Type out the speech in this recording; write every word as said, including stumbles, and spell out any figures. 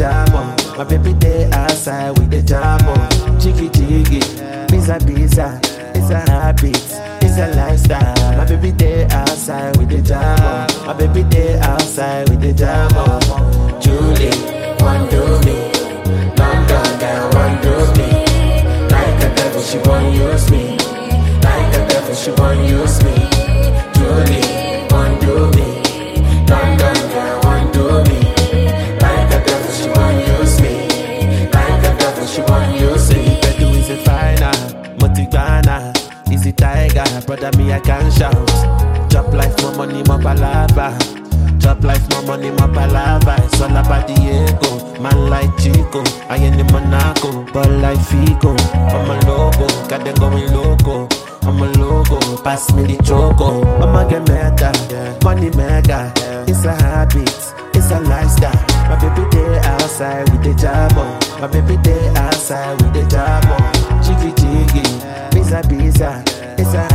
jam on. My baby day outside with the jam on. Jiggy jiggy, pizza pizza. It's a habit, it's a lifestyle. My baby day outside with the jam on. My baby day outside with the jam on. Julie, one do me. London girl, one do me. Like a devil, she won't use me. Like a devil, she won't use me. Julie, one do me. London girl, one do me. Like a devil, she won't use me. Like a devil, she won't use me. Bedu is a final, Motigana is a tiger. Brother, me I can shout. Drop life, more money, more palava. Drop life, more money, more palava. It's all about the ego. Man like Chico, I ain't in Monaco, but like Fico. I'm a logo, got them going loco. I'm a logo, pass me the choco. I'ma get meta, money mega. It's a habit, it's a lifestyle. My baby day outside with the jam on. My baby day outside with the jam on. Jiggy jiggy, pizza pizza. It's a